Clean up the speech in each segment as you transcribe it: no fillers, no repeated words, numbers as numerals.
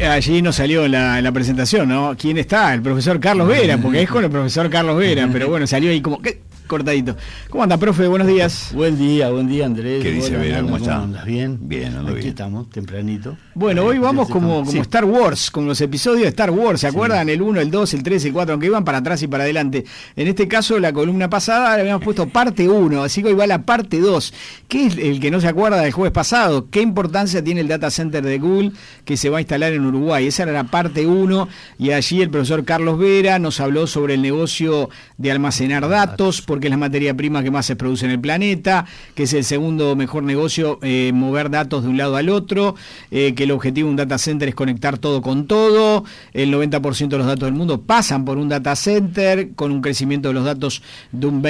allí nos salió en la presentación, ¿no? ¿Quién está? El profesor Carlos Vera, porque es con el profesor Carlos Vera, pero bueno, salió ahí como que cortadito. ¿Cómo anda, profe? Buenos días. Buen día, Andrés. ¿Qué dice Vera? ¿Cómo está? ¿Andas bien? Bien, ando bien. Aquí estamos, tempranito. Bueno, hoy vamos como sí. Star Wars, con los episodios de Star Wars, ¿se acuerdan? El 1, el 2, el 3, el 4, aunque iban para atrás y para adelante. En este caso, la columna pasada le habíamos puesto parte 1, así que hoy va la parte 2. ¿Qué es el que no se acuerda del jueves pasado? ¿Qué importancia tiene el data center de Google que se va a instalar en Uruguay? Esa era la parte 1 y allí el profesor Carlos Vera nos habló sobre el negocio de almacenar datos, porque es la materia prima que más se produce en el planeta, que es el segundo mejor negocio, mover datos de un lado al otro, que el objetivo de un data center es conectar todo con todo, el 90% de los datos del mundo pasan por un data center, con un crecimiento de los datos de un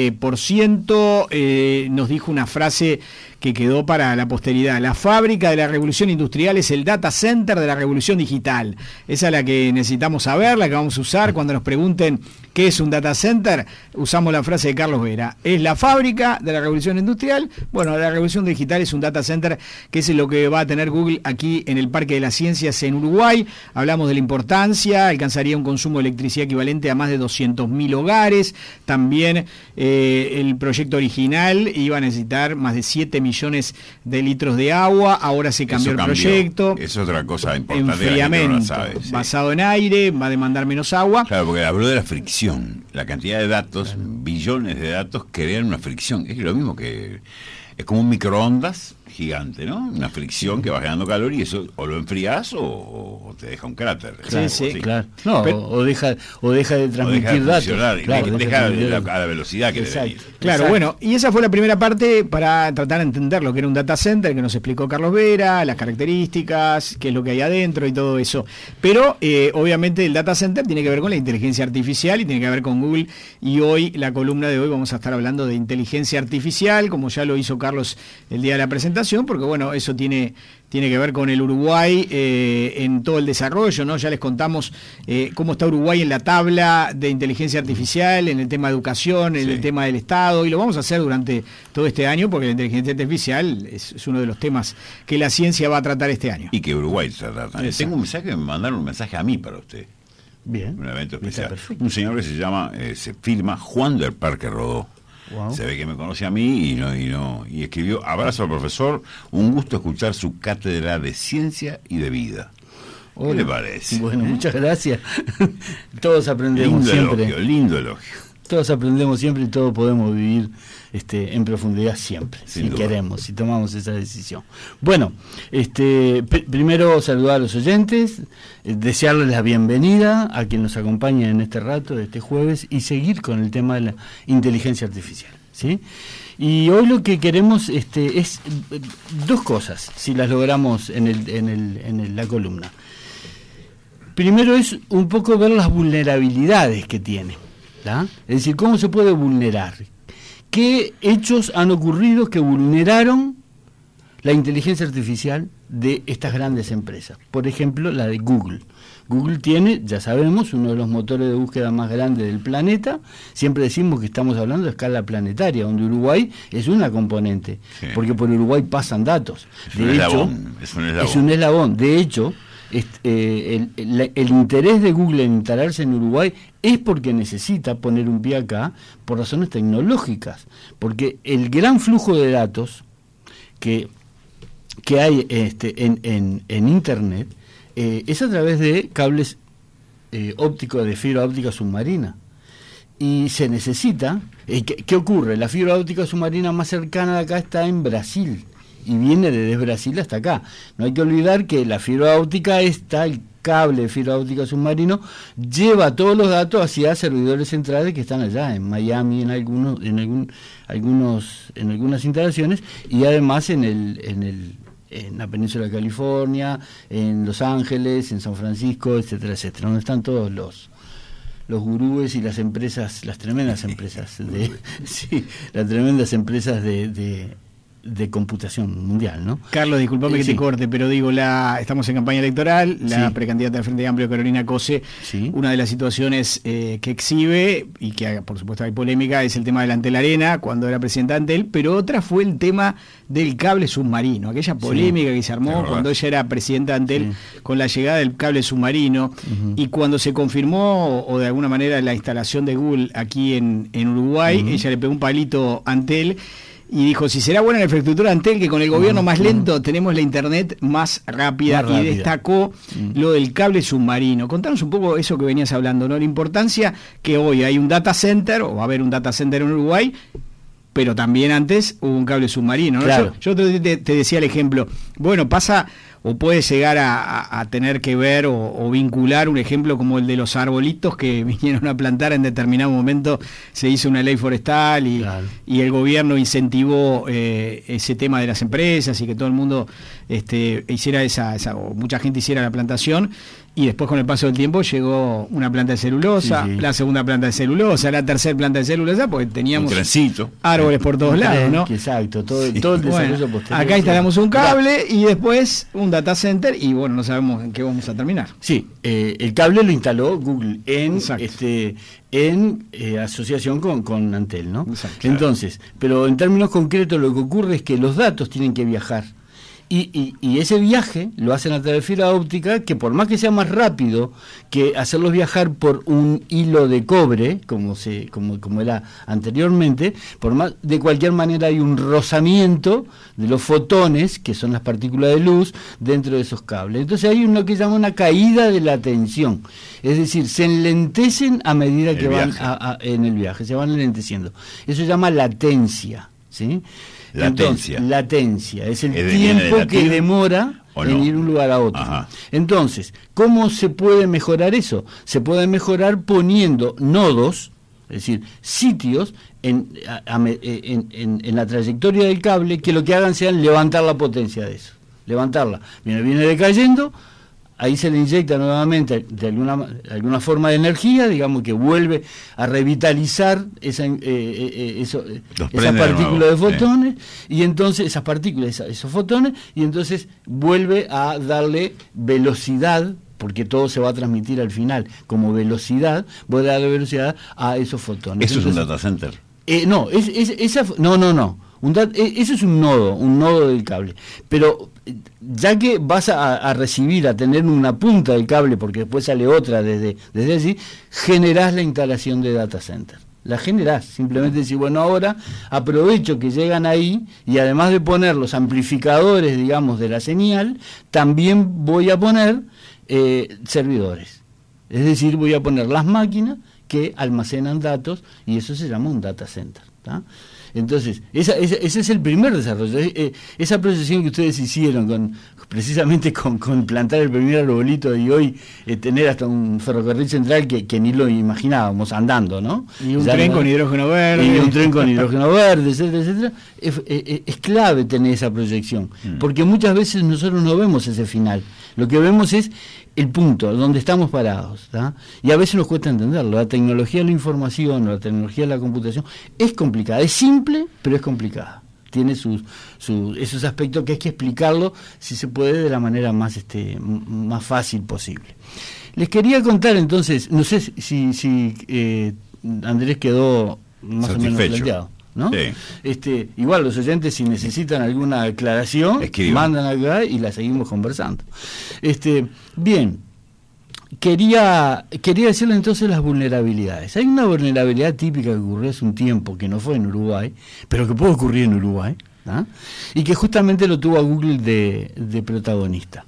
20%, nos dijo una frase que quedó para la posteridad: la fábrica de la revolución industrial es el data center de la revolución digital. Esa es la que necesitamos saber, la que vamos a usar cuando nos pregunten qué es un data center. Usamos la frase de Carlos Vera: es la fábrica de la revolución industrial. Bueno, la revolución digital es un data center, que es lo que va a tener Google aquí en el Parque de las Ciencias en Uruguay. Hablamos de la importancia, alcanzaría un consumo de electricidad equivalente a más de 200.000 hogares. También el proyecto original iba a necesitar más de 7 millones de litros de agua. Ahora se cambió el proyecto. Es otra cosa importante. Enfriamiento, no sabe, sí. Basado en aire, va a demandar menos agua. Claro, porque habló de la fricción. La cantidad de datos, billones de datos, crean una fricción. Es lo mismo que... Es como un microondas gigante, ¿no? Una fricción que va generando calor y eso o lo enfrías o te deja un cráter. Claro, sí. Claro. No, pero, o deja de transmitir datos. Claro, deja a la velocidad que Exacto. debe ir. Claro, Exacto. bueno, y esa fue la primera parte para tratar de entender lo que era un data center, que nos explicó Carlos Vera, las características, qué es lo que hay adentro y todo eso. Pero obviamente el data center tiene que ver con la inteligencia artificial y tiene que ver con Google, y hoy, la columna de hoy, vamos a estar hablando de inteligencia artificial, como ya lo hizo Carlos el día de la presentación, porque bueno, eso tiene que ver con el Uruguay en todo el desarrollo, ¿no? Ya les contamos cómo está Uruguay en la tabla de inteligencia artificial, en el tema de educación, en el tema del Estado, y lo vamos a hacer durante todo este año, porque la inteligencia artificial es uno de los temas que la ciencia va a tratar este año. Y que Uruguay trata también. Tengo un mensaje, me mandaron un mensaje a mí para usted. Bien. Un evento especial. Un señor que se llama, se firma Juan del Parque Rodó. Wow. Se ve que me conoce a mí y escribió: abrazo al profesor, un gusto escuchar su cátedra de ciencia y de vida. ¿Qué le parece? Bueno, muchas gracias. Todos aprendemos siempre. Lindo elogio. Todos aprendemos siempre y todos podemos vivir en profundidad siempre, Sin si duda. queremos, si tomamos esa decisión. Bueno, primero saludar a los oyentes, desearles la bienvenida a quien nos acompaña en este rato de este jueves y seguir con el tema de la inteligencia artificial, ¿sí? Y hoy lo que queremos es dos cosas, si las logramos en la columna. Primero es un poco ver las vulnerabilidades que tiene, ¿la? Es decir, cómo se puede vulnerar. ¿Qué hechos han ocurrido que vulneraron la inteligencia artificial de estas grandes empresas? Por ejemplo, la de Google. Google tiene, ya sabemos, uno de los motores de búsqueda más grandes del planeta. Siempre decimos que estamos hablando de escala planetaria, donde Uruguay es una componente, sí, porque por Uruguay pasan datos. Es un eslabón. De hecho, el interés de Google en instalarse en Uruguay es porque necesita poner un pie acá por razones tecnológicas, porque el gran flujo de datos que hay en Internet es a través de cables ópticos de fibra óptica submarina, y se necesita ¿qué ocurre? La fibra óptica submarina más cercana de acá está en Brasil y viene desde Brasil hasta acá. No hay que olvidar que la fibra óptica el cable de fibra óptica submarino lleva todos los datos hacia servidores centrales que están allá en Miami, en algunas instalaciones, y además en la península de California, en Los Ángeles, en San Francisco, etcétera, etcétera, donde están todos los gurúes y las empresas, las tremendas empresas de de computación mundial, ¿no? Carlos, disculpame que sí. te corte, pero digo, estamos en campaña electoral, la Sí. precandidata del Frente Amplio, Carolina Cose, Sí. una de las situaciones que exhibe, y que por supuesto hay polémica, es el tema de Antel Arena, cuando era presidenta de Antel, pero otra fue el tema del cable submarino, aquella polémica que se armó cuando ella era presidenta de Antel, con la llegada del cable submarino, y cuando se confirmó, o de alguna manera, la instalación de Google aquí en Uruguay, ella le pegó un palito a Antel, y dijo, si será buena la infraestructura de Antel, que con el gobierno más lento tenemos la internet más rápida, y destacó lo del cable submarino. Contanos un poco eso que venías hablando, ¿no? La importancia que hoy hay un data center, o va a haber un data center en Uruguay, pero también antes hubo un cable submarino, ¿no? Claro. Yo te decía el ejemplo, bueno, pasa o puede llegar a tener que ver o vincular un ejemplo como el de los arbolitos que vinieron a plantar en determinado momento, se hizo una ley forestal y el gobierno incentivó ese tema de las empresas y que todo el mundo hiciera o mucha gente hiciera la plantación, y después con el paso del tiempo llegó una planta de celulosa, la segunda planta de celulosa, la tercera planta de celulosa, porque teníamos árboles por todos lados, ¿no? Exacto, todo el desarrollo posterior. Acá instalamos un cable y después un data center, y bueno, no sabemos en qué vamos a terminar. Sí, el cable lo instaló Google en asociación con Antel, ¿no? Exacto. Entonces, pero en términos concretos lo que ocurre es que los datos tienen que viajar. Y ese viaje lo hacen a través de fibra óptica, que por más que sea más rápido que hacerlos viajar por un hilo de cobre, como era anteriormente, de cualquier manera hay un rozamiento de los fotones, que son las partículas de luz, dentro de esos cables. Entonces hay lo que se llama una caída de la tensión. Es decir, se enlentecen a medida que van en el viaje, se van enlenteciendo. Eso se llama latencia, ¿sí? Latencia es el tiempo que demora en ir de un lugar a otro. Ajá. Entonces, ¿cómo se puede mejorar eso? Se puede mejorar poniendo nodos, es decir, sitios en la trayectoria del cable que lo que hagan sea levantar la potencia de eso. Levantarla. Viene decayendo. Ahí se le inyecta nuevamente de alguna forma de energía, digamos que vuelve a revitalizar esa partícula de fotones, y entonces esas partículas, esos fotones, y entonces vuelve a darle velocidad, porque todo se va a transmitir al final como velocidad, vuelve a darle velocidad a esos fotones. ¿Eso entonces, es un data center? No. Eso es un nodo del cable. Pero ya que vas a recibir, a tener una punta del cable, porque después sale otra desde allí, generás la instalación de data center. La generás, simplemente decir, bueno, ahora aprovecho que llegan ahí, y además de poner los amplificadores, digamos, de la señal, también voy a poner servidores. Es decir, voy a poner las máquinas que almacenan datos, y eso se llama un data center, ¿tá? Entonces, ese es el primer desarrollo. Esa procesión que ustedes hicieron precisamente con plantar el primer arbolito, y hoy tener hasta un ferrocarril central que ni lo imaginábamos andando, ¿no? Y un tren con hidrógeno verde. Y un tren con hidrógeno verde, etcétera, etcétera. Es clave tener esa proyección, porque muchas veces nosotros no vemos ese final. Lo que vemos es el punto donde estamos parados, ¿tá? Y a veces nos cuesta entenderlo. La tecnología de la información, la tecnología de la computación es complicada, es simple, pero es complicada. Tiene esos aspectos que hay que explicarlo, si se puede, de la manera más fácil posible. Les quería contar entonces, no sé si Andrés quedó más o menos planteado, ¿no? Sí. Igual los oyentes, si necesitan alguna aclaración, mandan acá y la seguimos conversando. Bien, quería decirle entonces las vulnerabilidades. Hay una vulnerabilidad típica que ocurrió hace un tiempo, que no fue en Uruguay, pero que puede ocurrir en Uruguay, ¿ah? Y que justamente lo tuvo a Google de protagonista.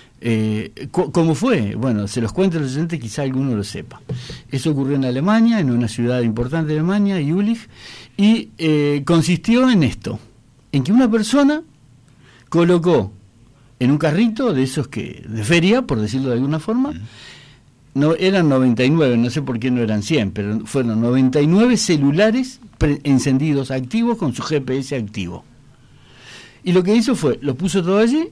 ¿Cómo fue? Bueno, se los cuento a los oyentes, quizá alguno lo sepa. Eso ocurrió en Alemania, en una ciudad importante de Alemania, Jülich, y consistió en esto, en que una persona colocó en un carrito de esos de feria, por decirlo de alguna forma, eran 99, no sé por qué no eran 100, pero fueron 99 celulares encendidos, activos, con su GPS activo. Y lo que hizo fue, los puso todo allí,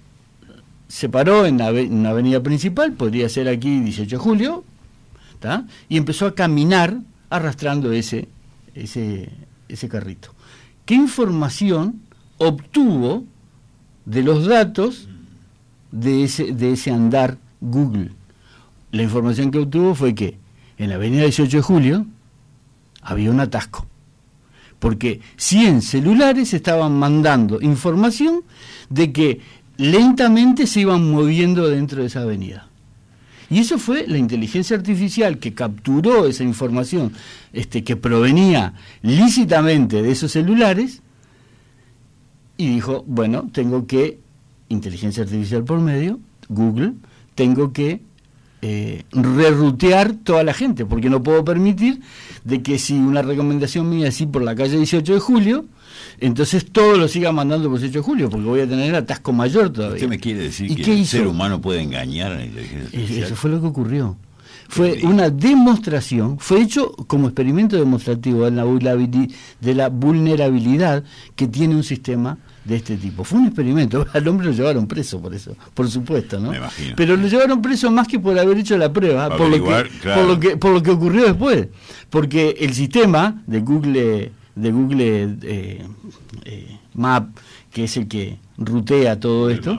se paró en una avenida principal, podría ser aquí 18 de julio, ¿tá? Y empezó a caminar arrastrando ese carrito. ¿Qué información obtuvo de los datos de ese andar Google. La información que obtuvo fue que en la avenida 18 de Julio había un atasco, porque 100 celulares estaban mandando información de que lentamente se iban moviendo dentro de esa avenida. Y eso fue la inteligencia artificial que capturó esa información que provenía lícitamente de esos celulares y dijo, bueno, tengo que, inteligencia artificial por medio, Google, tengo que rerutear toda la gente, porque no puedo permitir de que si una recomendación mía es ir por la calle 18 de Julio, entonces todo lo siga mandando por 18 de Julio, porque voy a tener atasco mayor todavía. ¿Usted me quiere decir ¿Y que qué el hizo? ser humano puede engañar a la inteligencia artificial? Eso fue lo que ocurrió. Fue una demostración, fue hecho como experimento demostrativo de la vulnerabilidad que tiene un sistema de este tipo. Fue un experimento, al hombre lo llevaron preso por eso, por supuesto, ¿no? Me imagino. Pero lo llevaron preso más que por haber hecho la prueba, por lo que ocurrió después, porque el sistema de Google Map, que es el que rutea todo esto,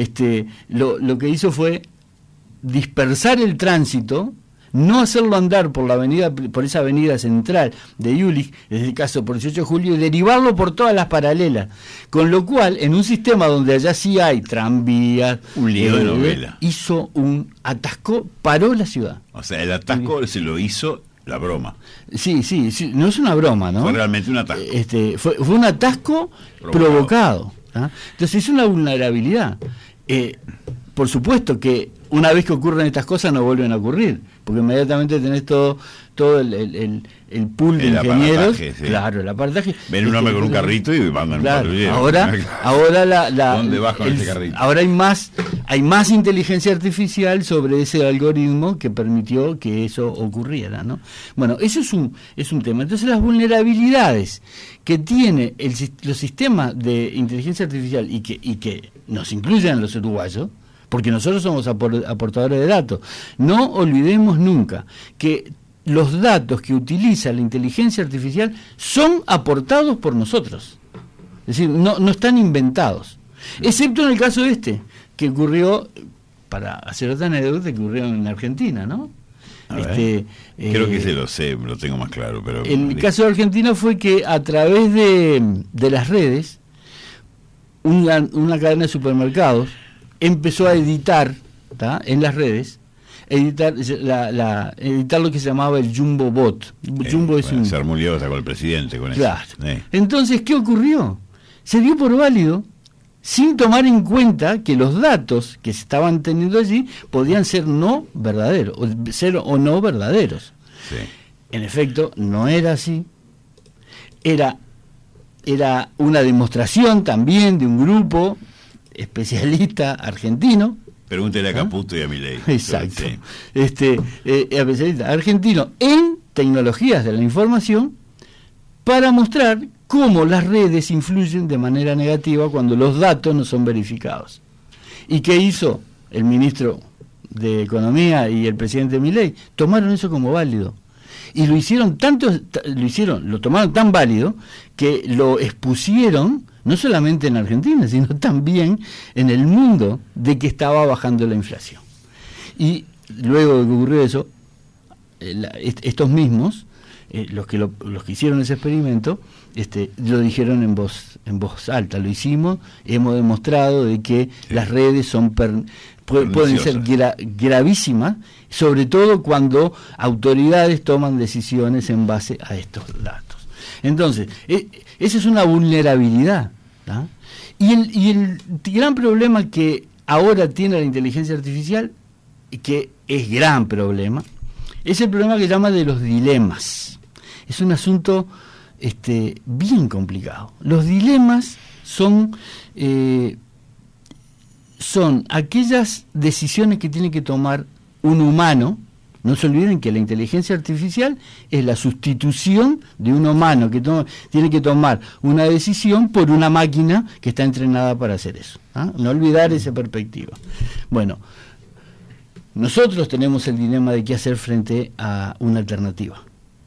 lo que hizo fue dispersar el tránsito, no hacerlo andar por esa avenida central de Jülich, en este caso por 18 de Julio, y derivarlo por todas las paralelas, con lo cual en un sistema donde allá sí hay tranvías, un lío de novela, atascó, paró la ciudad. O sea, el atasco se lo hizo la broma. Sí, no es una broma, ¿no? Fue realmente un atasco. Fue un atasco provocado. ¿Ah? Entonces es una vulnerabilidad. Por supuesto que una vez que ocurren estas cosas no vuelven a ocurrir, porque inmediatamente tenés todo el pool de ingenieros. Sí. Claro, el aparataje. Ven un hombre con un carrito y mandan un patrullero. Ahora ¿dónde vas con ese carrito? Ahora hay más inteligencia artificial sobre ese algoritmo que permitió que eso ocurriera, ¿no? Bueno, eso es un tema. Entonces las vulnerabilidades que tiene los sistemas de inteligencia artificial y que nos incluyen los uruguayos, porque nosotros somos aportadores de datos. No olvidemos nunca que los datos que utiliza la inteligencia artificial son aportados por nosotros. Es decir, no están inventados. Excepto en el caso que ocurrió, para hacer otra anécdota, que ocurrió en Argentina, ¿no? Creo que lo sé, lo tengo más claro. Pero el caso de Argentina fue que a través de las redes, una cadena de supermercados empezó a editar, ¿tá?, en las redes, editar lo que se llamaba el Jumbo Bot. Jumbo es se armó con el presidente con claro. Eso. Entonces, ¿qué ocurrió? Se dio por válido sin tomar en cuenta que los datos que se estaban teniendo allí podían ser no verdaderos, o no verdaderos. Sí. En efecto, no era así. Era una demostración también de un grupo especialista argentino. Pregúntele a Caputo y a Milei. Exacto. Sí. Especialista argentino en tecnologías de la información, para mostrar cómo las redes influyen de manera negativa cuando los datos no son verificados. ¿Y qué hizo el ministro de Economía y el presidente Milei? Tomaron eso como válido. Y lo tomaron tan válido que lo expusieron no solamente en Argentina, sino también en el mundo, de que estaba bajando la inflación. Y luego de que ocurrió eso, estos mismos, los que hicieron ese experimento, lo dijeron en voz alta. Lo hicimos, hemos demostrado de que las redes pueden ser gravísimas, sobre todo cuando autoridades toman decisiones en base a estos datos. Entonces, esa es una vulnerabilidad, ¿tá? Y el gran problema que ahora tiene la inteligencia artificial, que es gran problema, es el problema que llama de los dilemas. Es un asunto bien complicado. Los dilemas son aquellas decisiones que tiene que tomar un humano. No se olviden que la inteligencia artificial es la sustitución de un humano que tiene que tomar una decisión por una máquina que está entrenada para hacer eso. ¿Ah? No olvidar esa perspectiva. Bueno, nosotros tenemos el dilema de qué hacer frente a una alternativa.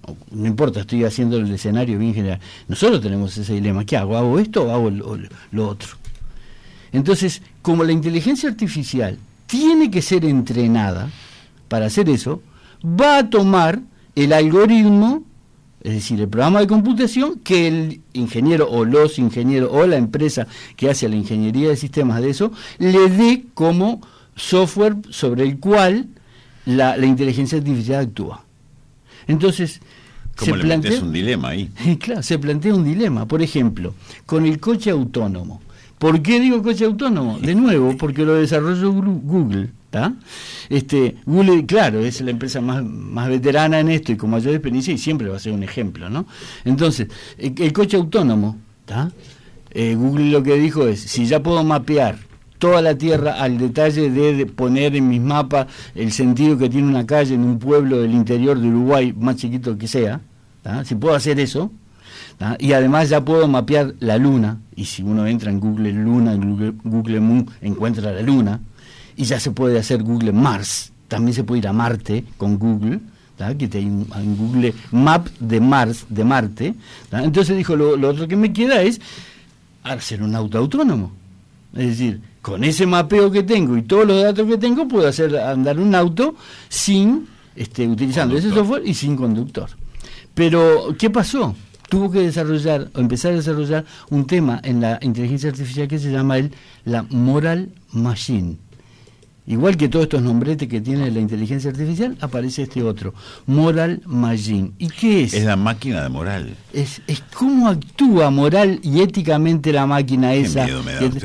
no importa, estoy haciendo el escenario bien general, nosotros tenemos ese dilema, ¿qué hago? ¿Hago esto o hago lo otro? Entonces, como la inteligencia artificial tiene que ser entrenada para hacer eso, va a tomar el algoritmo, es decir, el programa de computación que el ingeniero o los ingenieros o la empresa que hace la ingeniería de sistemas de eso, le dé como software sobre el cual la inteligencia artificial actúa. Entonces, ¿cómo le metes un dilema ahí? Claro, se plantea un dilema. Por ejemplo, con el coche autónomo. ¿Por qué digo coche autónomo? De nuevo, porque lo desarrolló Google. ¿Tá? Google, claro, es la empresa más veterana en esto y con mayor experiencia y siempre va a ser un ejemplo, ¿no? Entonces, el coche autónomo, ¿tá? Google lo que dijo es, si ya puedo mapear toda la Tierra al detalle de poner en mis mapas el sentido que tiene una calle en un pueblo del interior de Uruguay, más chiquito que sea, ¿tá? Si puedo hacer eso, ¿tá? Y además ya puedo mapear la Luna, y si uno entra en Google Luna, en Google Moon, encuentra la Luna, y ya se puede hacer Google Mars, también se puede ir a Marte con Google, ¿tá? Que hay un Google Map de Marte, ¿tá? Entonces dijo, lo otro que me queda es hacer un auto autónomo, es decir, con ese mapeo que tengo y todos los datos que tengo puedo hacer andar un auto sin utilizando ese software y sin conductor. Pero ¿qué pasó? Tuvo que empezar a desarrollar un tema en la inteligencia artificial que se llama la Moral Machine. Igual que todos estos nombretes que tiene la inteligencia artificial, aparece este otro, Moral Machine. ¿Y qué es? Es la máquina de moral. Es cómo actúa moral y éticamente la máquina esa. Qué miedo me da usted.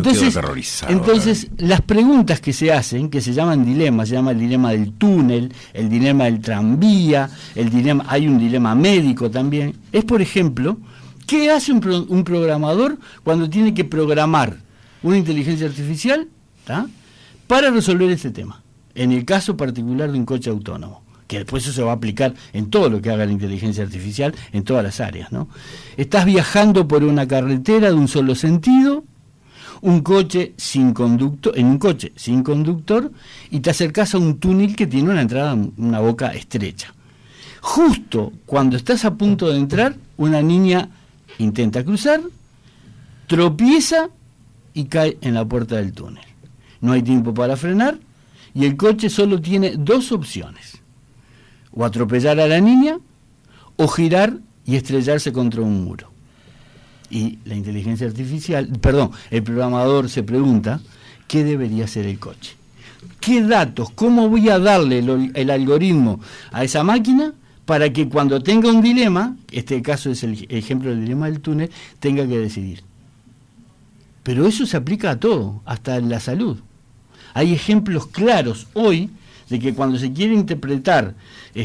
Entonces las preguntas que se hacen, que se llaman dilemas, se llama el dilema del túnel, el dilema del tranvía, hay un dilema médico también, es por ejemplo, ¿qué hace un programador cuando tiene que programar una inteligencia artificial, ¿tá? para resolver este tema? En el caso particular de un coche autónomo, que después eso se va a aplicar en todo lo que haga la inteligencia artificial, en todas las áreas, ¿no? Estás viajando por una carretera de un solo sentido, en un coche sin conductor, y te acercas a un túnel que tiene una entrada, una boca estrecha. Justo cuando estás a punto de entrar, una niña intenta cruzar, tropieza y cae en la puerta del túnel. No hay tiempo para frenar y el coche solo tiene dos opciones: o atropellar a la niña o girar y estrellarse contra un muro. Y la inteligencia artificial, el programador se pregunta, ¿qué debería hacer el coche? ¿Qué datos? ¿Cómo voy a darle el algoritmo a esa máquina para que cuando tenga un dilema, este caso es el ejemplo del dilema del túnel, tenga que decidir? Pero eso se aplica a todo, hasta en la salud. Hay ejemplos claros hoy de que cuando se quiere interpretar,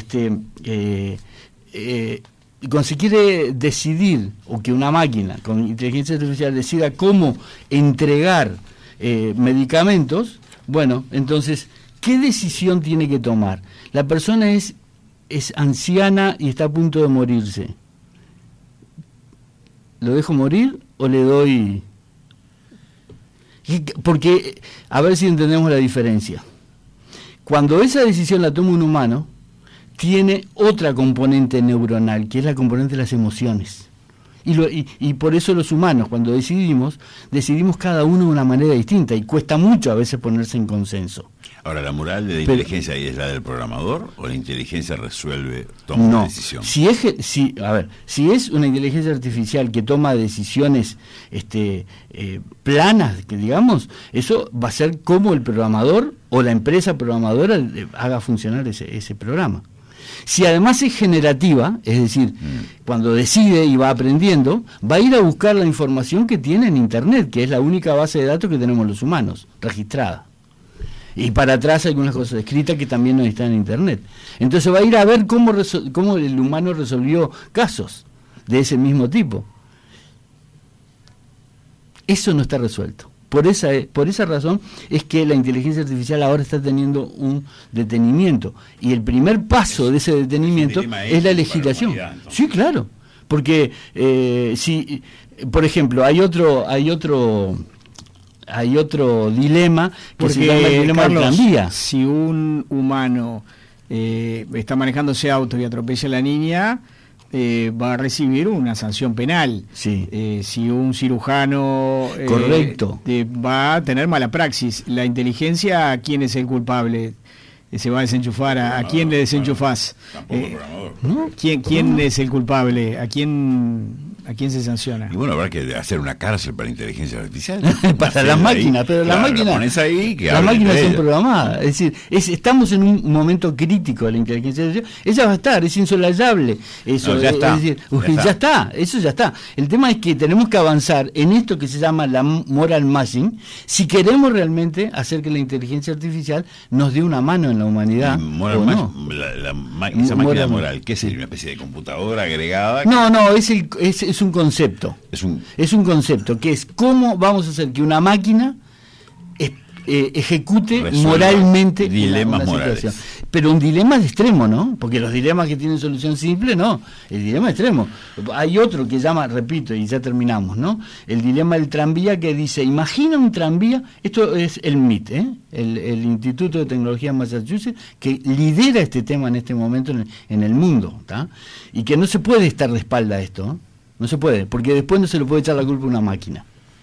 cuando se quiere decidir, o que una máquina con inteligencia artificial decida cómo entregar medicamentos, bueno, entonces, ¿qué decisión tiene que tomar? La persona es anciana y está a punto de morirse. ¿Lo dejo morir o le doy...? Porque, a ver si entendemos la diferencia. Cuando esa decisión la toma un humano, tiene otra componente neuronal, que es la componente de las emociones. Y por eso los humanos, cuando decidimos cada uno de una manera distinta, y cuesta mucho a veces ponerse en consenso. Ahora, ¿la moral de la inteligencia ahí es la del programador o la inteligencia toma una decisión? Si es una inteligencia artificial que toma decisiones planas, que digamos, eso va a ser como el programador o la empresa programadora haga funcionar ese programa. Si además es generativa, es decir, cuando decide y va aprendiendo, va a ir a buscar la información que tiene en Internet, que es la única base de datos que tenemos los humanos, registrada. Y para atrás hay algunas cosas escritas que también no están en Internet. Entonces va a ir a ver cómo el humano resolvió casos de ese mismo tipo. Eso no está resuelto. Por esa razón es que la inteligencia artificial ahora está teniendo un detenimiento. Y el primer paso de ese detenimiento es la legislación. Sí, claro. Porque si, por ejemplo, hay otro dilema que se llama el dilema del tranvía. Si un humano está manejando ese auto y atropella a la niña, va a recibir una sanción penal. Sí. Si un cirujano correcto, va a tener mala praxis, la inteligencia, ¿quién es el culpable? Se va a desenchufar, ¿a quién le desenchufás? Tampoco el programador. ¿No? ¿Quién es el culpable? ¿A quién se sanciona? Y bueno, habrá que hacer una cárcel para inteligencia artificial. Para las máquinas, pero claro, las máquinas, pones ahí, que las máquinas son ellas. programadas. Es decir, estamos en un momento crítico de la inteligencia artificial. Ella va a estar, es insolayable. Eso, No, ya está. Es decir, ya está, eso ya está. El tema es que tenemos que avanzar en esto que se llama la moral matching, si queremos realmente hacer que la inteligencia artificial nos dé una mano en la humanidad. Moral ¿o no? no? Esa máquina Moral. moral, ¿qué sería? ¿Una especie de computadora agregada? No, es un concepto. Es un concepto que es cómo vamos a hacer que una máquina ejecute Resuelva moralmente dilemas una morales. situación. Pero un dilema de extremo, ¿no? Porque los dilemas que tienen solución simple, no. El dilema extremo. Hay otro que llama, repito, y ya terminamos, ¿no? El dilema del tranvía, que dice, imagina un tranvía, esto es el MIT, el Instituto de Tecnología de Massachusetts, que lidera este tema en este momento en el mundo, ¿tá? Y que no se puede estar de espalda a esto, ¿no? No se puede, porque después no se le puede echar la culpa a una máquina.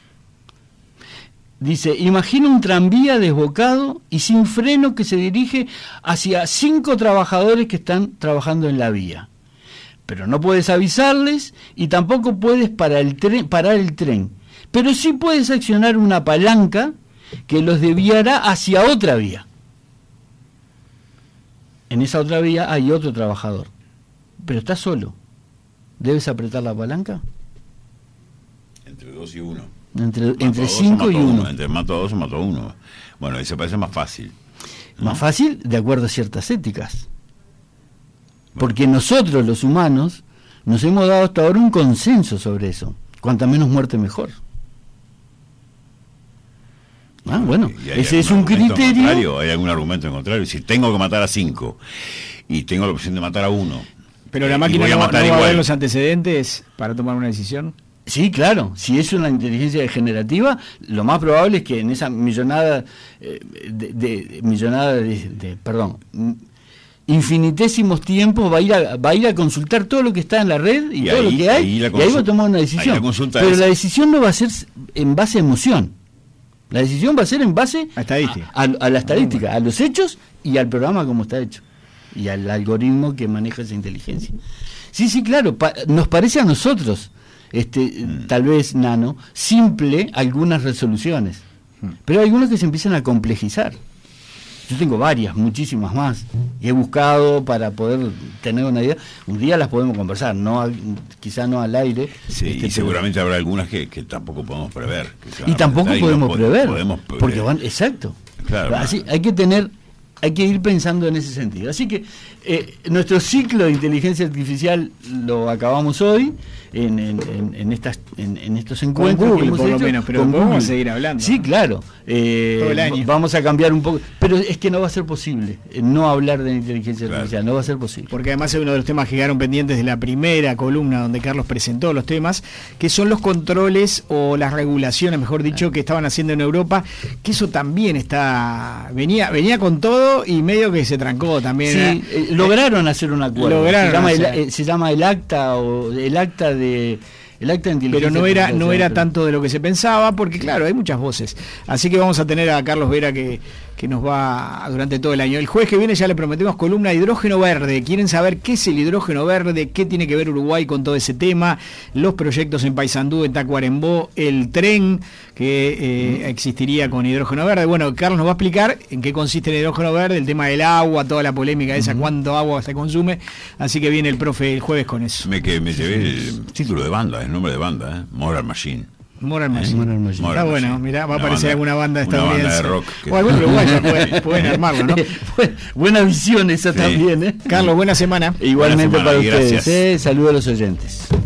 Dice, imagina un tranvía desbocado y sin freno que se dirige hacia 5 trabajadores que están trabajando en la vía. Pero no puedes avisarles y tampoco puedes parar el tren. Pero sí puedes accionar una palanca que los desviará hacia otra vía. En esa otra vía hay otro trabajador, pero está solo. ¿Debes apretar la palanca? Entre 2 y 1. Entre 5 y 1. Entre mato a 2 o mato a 1. Bueno, eso parece más fácil. ¿No? Más fácil de acuerdo a ciertas éticas. Porque nosotros, los humanos, nos hemos dado hasta ahora un consenso sobre eso. Cuanta menos muerte, mejor. Bueno, ese es un criterio. ¿Hay algún argumento en contrario? Si tengo que matar a 5 y tengo la opción de matar a 1. Pero la máquina no va a ver los antecedentes para tomar una decisión. Sí, claro. Si es una inteligencia degenerativa, lo más probable es que en esa infinitésimos tiempos va a ir a consultar todo lo que está en la red y todo lo que hay, y ahí va a tomar una decisión. Pero la decisión no va a ser en base a emoción. La decisión va a ser en base a la estadística, a los hechos y al programa como está hecho. Y al algoritmo que maneja esa inteligencia. Sí, claro, nos parece a nosotros, tal vez, Nano, simple algunas resoluciones, pero hay algunas que se empiezan a complejizar. Yo tengo muchísimas más, y he buscado para poder tener una idea. Un día las podemos conversar, quizá no al aire. Sí, y seguramente habrá algunas que tampoco podemos prever. Y tampoco podemos prever, porque van, exacto. Claro, así, hay que ir pensando en ese sentido. Así que nuestro ciclo de inteligencia artificial lo acabamos hoy en estos encuentros. Con Google, por lo menos, pero podemos seguir hablando. Sí, claro. Todo el año. Vamos a cambiar un poco, pero es que no va a ser posible no hablar de inteligencia artificial, no va a ser posible. Porque además es uno de los temas que quedaron pendientes de la primera columna donde Carlos presentó los temas, que son los controles o las regulaciones, mejor dicho, que estaban haciendo en Europa, que eso también venía con todo y medio que se trancó también. Sí, lograron hacer un acuerdo. Se llama el acta de inteligencia. Pero no era tanto de lo que se pensaba, porque claro, hay muchas voces. Así que vamos a tener a Carlos Vera que nos va durante todo el año. El jueves que viene ya le prometemos columna hidrógeno verde. Quieren saber qué es el hidrógeno verde, qué tiene que ver Uruguay con todo ese tema, los proyectos en Paysandú, en Tacuarembó, el tren que existiría con hidrógeno verde. Bueno, Carlos nos va a explicar en qué consiste el hidrógeno verde, el tema del agua, toda la polémica esa, cuánto agua se consume. Así que viene el profe el jueves con eso. Me llevé el título de banda, el nombre de banda, Moral Machine. Moral Machine. Está bueno, mirá, va a aparecer alguna banda estadounidense. Una banda de rock. O algún uruguayo pueden armarlo, ¿no? Buena visión esa también, ¿eh? Carlos, buena semana. Igualmente buena semana, para ustedes. gracias. Saludos a los oyentes.